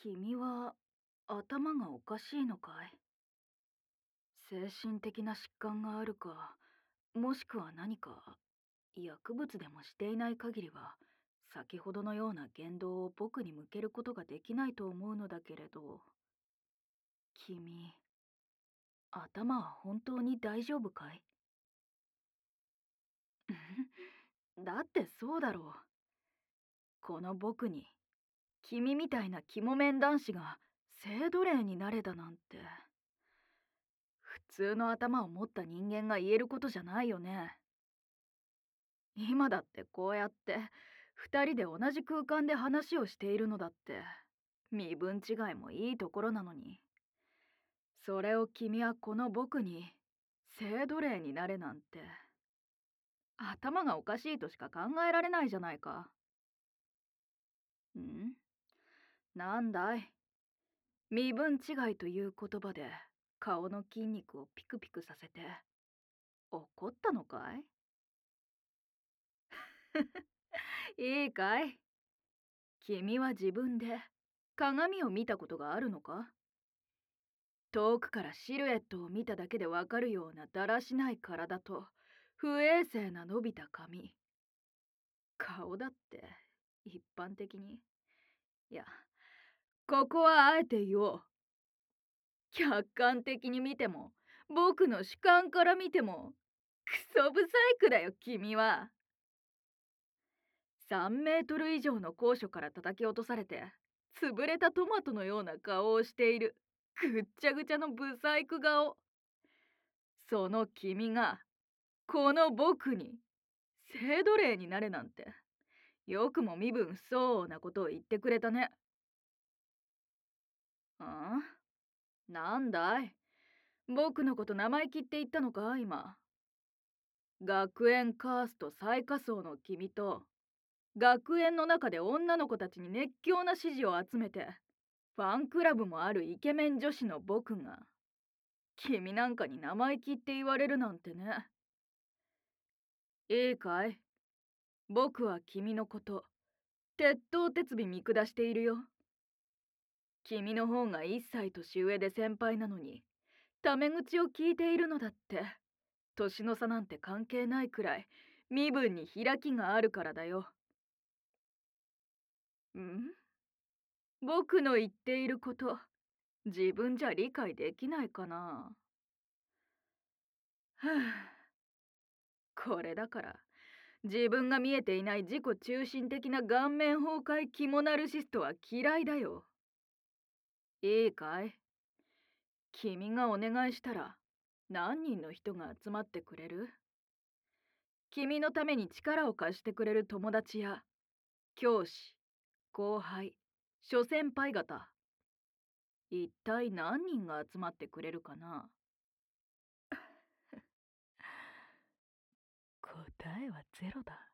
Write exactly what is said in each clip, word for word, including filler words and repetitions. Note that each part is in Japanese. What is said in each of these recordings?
君は頭がおかしいのかい？精神的な疾患があるか、もしくは何か薬物でもしていない限りは、先ほどのような言動を僕に向けることができないと思うのだけれど、君、頭は本当に大丈夫かい？だってそうだろう。この僕に、君みたいな肝面男子が性奴隷になれだなんて。普通の頭を持った人間が言えることじゃないよね。今だってこうやって二人で同じ空間で話をしているのだって身分違いもいいところなのに、それを君はこの僕に性奴隷になれなんて、頭がおかしいとしか考えられないじゃないか。んなんだい、身分違いという言葉で顔の筋肉をピクピクさせて怒ったのかい？いいかい、君は自分で鏡を見たことがあるのか？遠くからシルエットを見ただけでわかるようなだらしない体と不衛生な伸びた髪。顔だって一般的に、いや、ここはあえて言おう。客観的に見ても、僕の主観から見ても、クソブサイクだよ君は。さんメートル以上の高所から叩き落とされて、潰れたトマトのような顔をしているぐっちゃぐちゃのブサイク顔。その君がこの僕に性奴隷になれなんて、よくも身分不相応なことを言ってくれたね。ああ、なんだい、僕のこと生意気って言ったのか今？学園カースト最下層の君と、学園の中で女の子たちに熱狂な支持を集めてファンクラブもあるイケメン女子の僕が、君なんかに生意気って言われるなんてね。いいかい、僕は君のこと鉄頭鉄尾見下しているよ。君の方が一歳年上で先輩なのにタメ口を聞いているのだって、年の差なんて関係ないくらい身分に開きがあるからだよ。ん僕の言っていること自分じゃ理解できないかな？はあ、これだから自分が見えていない自己中心的な顔面崩壊キモナルシストは嫌いだよ。いいかい、君がお願いしたら何人の人が集まってくれる？君のために力を貸してくれる友達や教師、後輩、諸先輩方、一体何人が集まってくれるかな？答えはゼロだ。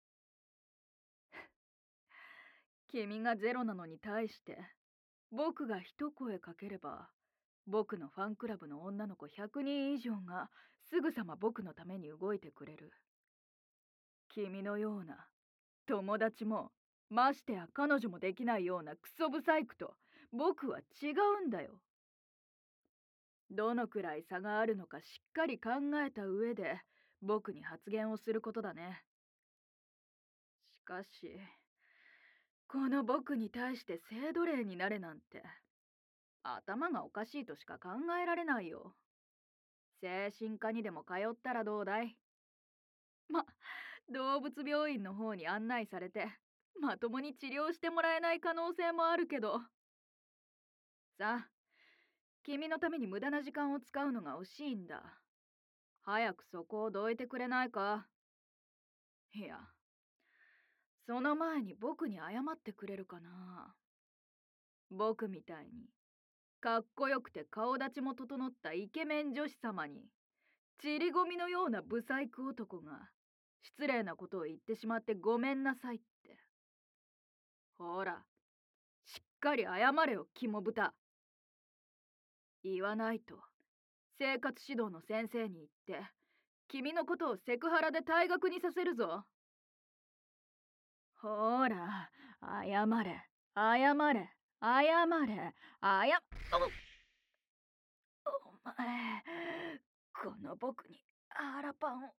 君がゼロなのに対して僕が一声かければ、僕のファンクラブの女の子ひゃくにん以上がすぐさま僕のために動いてくれる。君のような友達もましてや彼女もできないようなクソブサイクと僕は違うんだよ。どのくらい差があるのかしっかり考えた上で僕に発言をすることだね。しかし、この僕に対して性奴隷になれなんて、頭がおかしいとしか考えられないよ。精神科にでも通ったらどうだい？ま、動物病院の方に案内されて、まともに治療してもらえない可能性もあるけど。さあ、君のために無駄な時間を使うのが惜しいんだ。早くそこをどいてくれないか？いや、その前に僕に謝ってくれるかな？僕みたいにかっこよくて顔立ちも整ったイケメン女子様にちりごみのようなブサイク男が失礼なことを言ってしまってごめんなさいって。ほら、しっかり謝れよ肝豚。言わないと生活指導の先生に言って君のことをセクハラで退学にさせるぞ。ほら、謝れ謝れ謝れ。あやお、お前、この僕に腹パンを。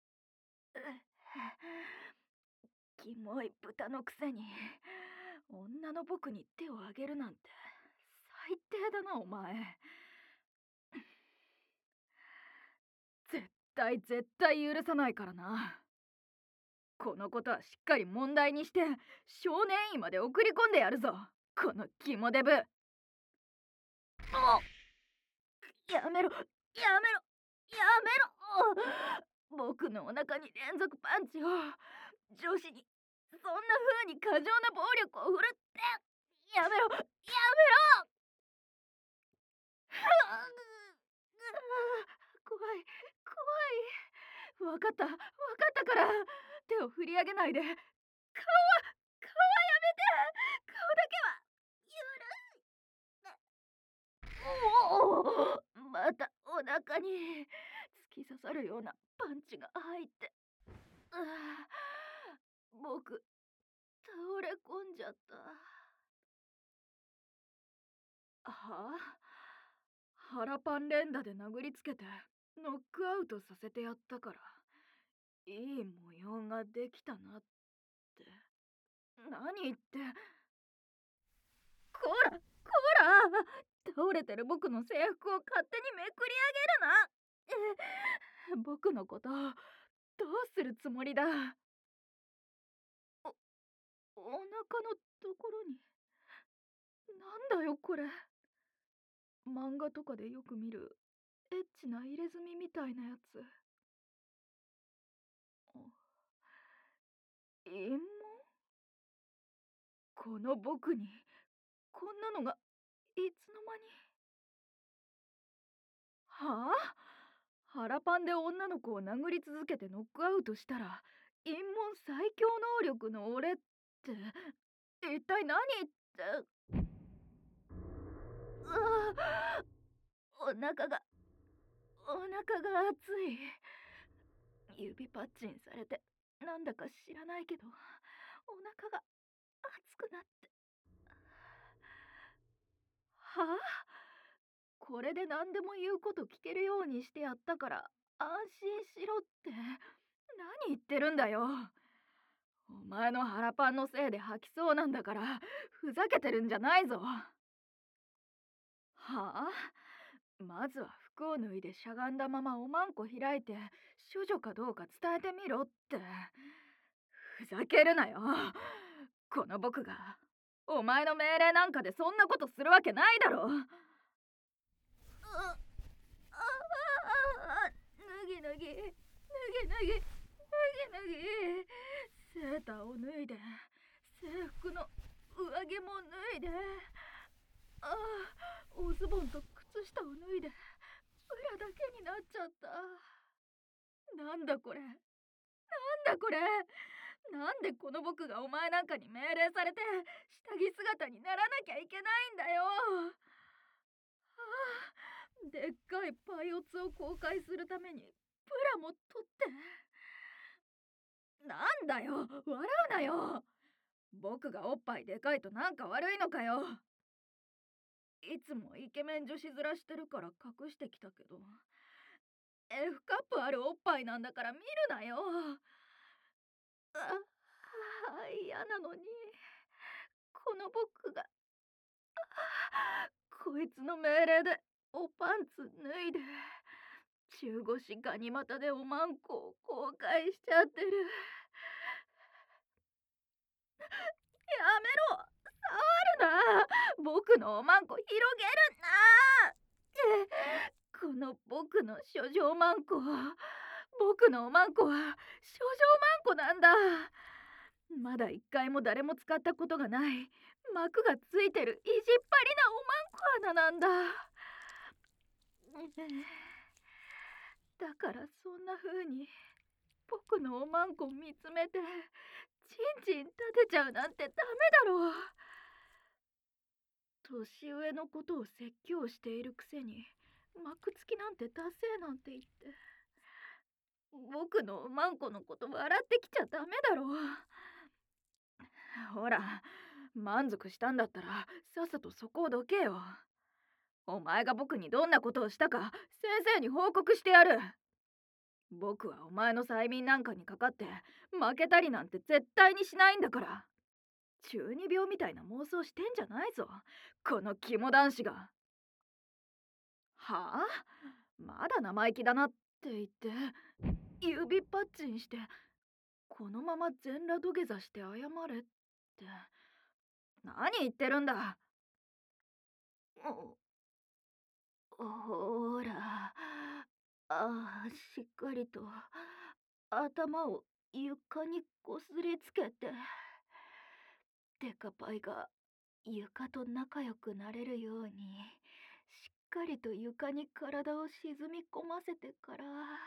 キモい豚のくせに女の僕に手をあげるなんて最低だなお前。絶対絶対許さないからな。このことはしっかり問題にして少年院まで送り込んでやるぞ、このキモデブ。やめろやめろやめろ。僕のお腹に連続パンチを、女子にそんな風に過剰な暴力を振るって。やめろやめろ。怖い怖い。わかったわかったから手を振り上げないで。顔は顔はやめて。顔だけは許す。おお、またお腹に突き刺さるようなパンチが入って、ああ、僕倒れ込んじゃった。はあ、腹パン連打で殴りつけてノックアウトさせてやったからいい模様ができたなって。何言って。こらこら、倒れてる僕の制服を勝手にめくり上げるな。え、僕のことどうするつもりだ。お、お腹のところに。なんだよこれ。漫画とかでよく見るエッチな入れ墨みたいなやつ。陰謀。この僕にこんなのがいつの間に。はあ、腹パンで女の子を殴り続けてノックアウトしたら陰門最強能力の俺って一体何って。うわ、お腹がお腹が熱い。指パッチンされてなんだか知らないけどお腹が熱くなって。はあ、これで何でも言うこと聞けるようにしてやったから安心しろって何言ってるんだよ。お前の腹パンのせいで吐きそうなんだからふざけてるんじゃないぞ。はあ、まずは服を脱いでしゃがんだままおまんこ開いて処女かどうか伝えてみろって。ふざけるなよ。この僕がお前の命令なんかでそんなことするわけないだろ。あああ、脱ぎ脱ぎ脱ぎ脱ぎ脱ぎ脱ぎ。セーターを脱いで制服の上着も脱いで、ああ、おズボンと靴下を脱いで裏だけになっちゃった。なんだこれなんだこれ。なんでこの僕がお前なんかに命令されて下着姿にならなきゃいけないんだよ。はあ、でっかいパイオツを公開するためにプラも取って。なんだよ、笑うなよ。僕がおっぱいでかいとなんか悪いのかよ。いつもイケメン女子面してるから隠してきたけど F カップあるおっぱいなんだから見るなよ。ああ、嫌なのにこの僕がこいつの命令でおパンツ脱いで中腰ガニ股でおまんこを公開しちゃってる。やめろ、触るな。僕のおまんこ広げるな。この僕の処女おまんこ、僕のおまんこは処女おまんこなんだ。まだ一回も誰も使ったことがない膜がついてる意地っ張りなおまんこ穴なんだ。だからそんな風に僕のおまんこ見つめてチンチン立てちゃうなんてダメだろう。年上のことを説教しているくせに幕付きなんてダセーなんて言って僕のおまんこのこと笑ってきちゃダメだろう。ほら、 満足したんだったらさっさとそこをどけよ。お前が僕にどんなことをしたか先生に報告してやる。僕はお前の催眠なんかにかかって負けたりなんて絶対にしないんだから。中二病みたいな妄想してんじゃないぞ、この肝男子が。はあ、まだ生意気だなって言って指パッチンしてこのまま全裸土下座して謝れって。何言ってるんだ。ほら、ああ、しっかりと頭を床にこすりつけて、デカパイが床と仲良くなれるように、しっかりと床に体を沈み込ませてから、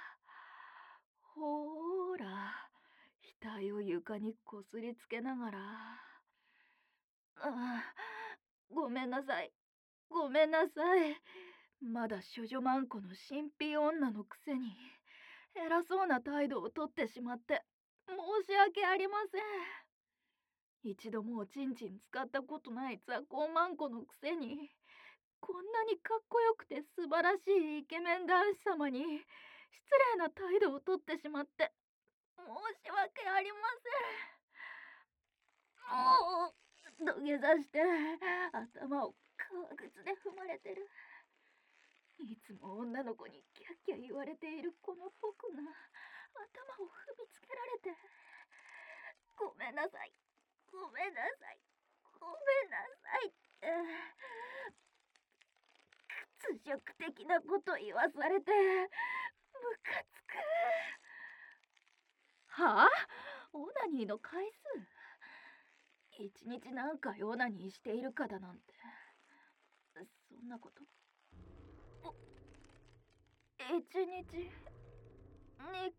ほーら、額を床にこすりつけながら、ああ、ごめんなさい、ごめんなさい。まだ処女マンコの新品女のくせに偉そうな態度をとってしまって申し訳ありません。一度もおちんちん使ったことない雑魚マンコのくせにこんなにかっこよくて素晴らしいイケメン男子様に失礼な態度をとってしまって申し訳ありません。もう土下座して頭を革靴で踏まれてる。いつも女の子にキャッキャ言われているこの僕が頭を踏みつけられて、ごめんなさい、ごめんなさい、ごめんなさいって屈辱的なこと言わされてムカつく。はあ、オナニーの回数、一日何回オナニーしているかだなんて、そんなこと。一日にかい、一日にかいオナニ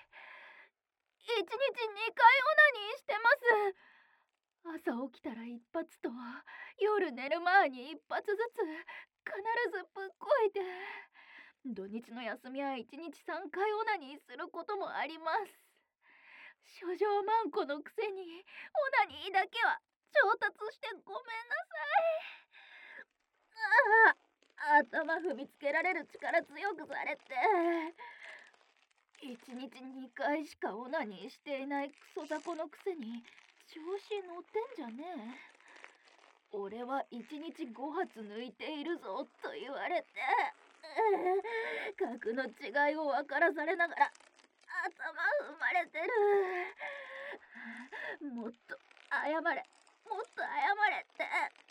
ーしてます。朝起きたら一発と夜寝る前に一発ずつ必ずぶっこいて、土日の休みはいちにちさんかいオナニーすることもあります。処女マンコのくせにオナニーだけは上達してごめんなさい。ああ、頭踏みつけられる力強くされて、一日にかいしかオナニーしていないクソ雑魚のくせに調子乗ってんじゃねえ。俺は一日ご発抜いているぞと言われて、格の違いを分からされながら頭踏まれてる。もっと謝れ、もっと謝れって。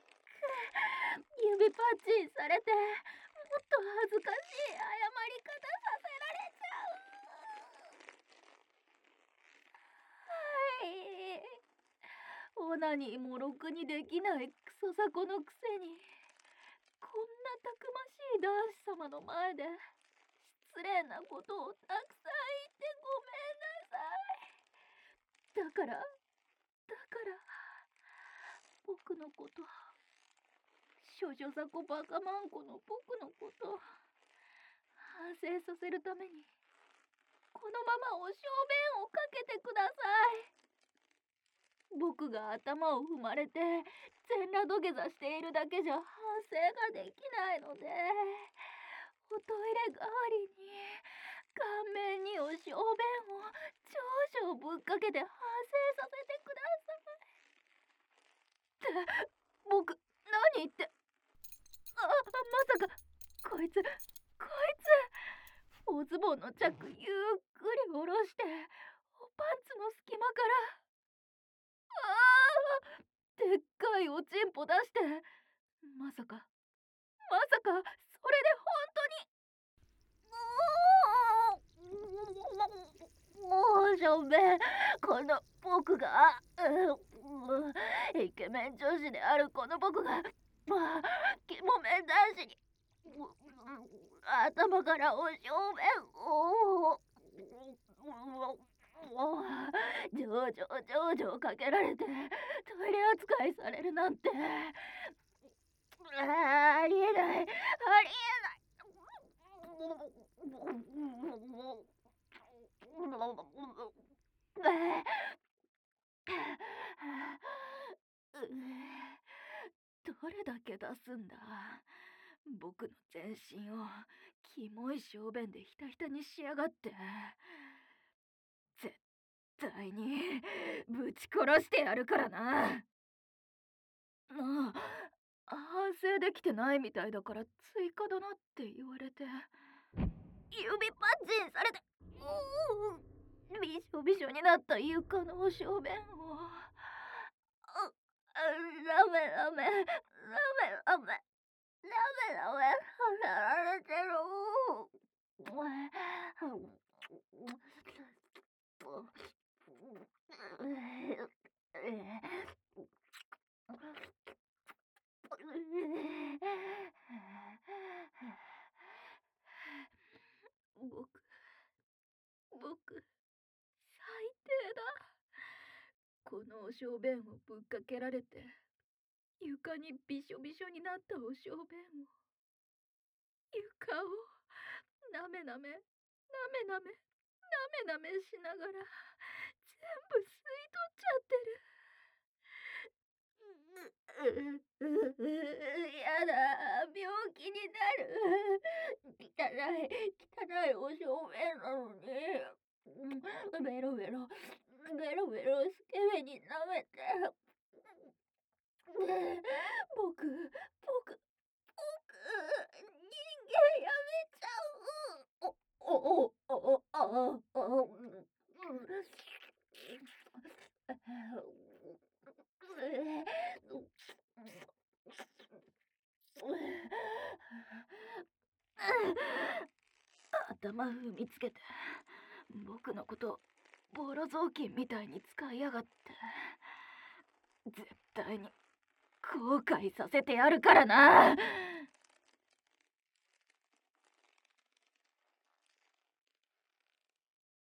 指パッチンされてもっと恥ずかしい謝り方させられちゃう。はい、オナニーもろくにできないクソ雑魚のくせにこんなたくましい男子様の前で失礼なことをたくさん言ってごめんなさい。だからだから僕のこと処女雑魚バカマンコの僕のこと反省させるためにこのままお小便をかけてください。僕が頭を踏まれて全裸土下座しているだけじゃ反省ができないので、おトイレ代わりに顔面にお小便を少々ぶっかけて反省させてください。って僕何言って。あ、まさかこいつこいつおズボンのチャックゆっくり下ろしておパンツの隙間からあーでっかいおちんぽ出して、まさかまさかそれで本当にもうしょべん、この僕がイケメン女子であるこの僕がまあキモメン男子に頭からお正面をジョージョージョージョーかけられてトイレ扱いされるなんてありえない、ありえない。 どれだけ出すんだ。僕の全身をキモい小便でひたひたにしやがって。絶対にぶち殺してやるからな。なあ、反省できてないみたいだから追加だなって言われて、指パッチンされて、うーびしょびしょになった床の小便を、あラメラメラメラメラメラメさせられてる。僕、僕、最低だ。このお小便をぶっかけられて、床にびしょびしょになったお小便を、床をなめなめ、なめなめ、なめなめしながら、全部吸い取っちゃってる。やだ、病気になる。汚い、汚いお小便なのに。ベロベロ、ベロベロスケベに舐めて。僕、僕、僕、人間やめちゃう。お、お、お、お、お、お、お、頭踏みつけて、僕のことボロ雑巾みたいに使いやがって。絶対に後悔させてやるからな。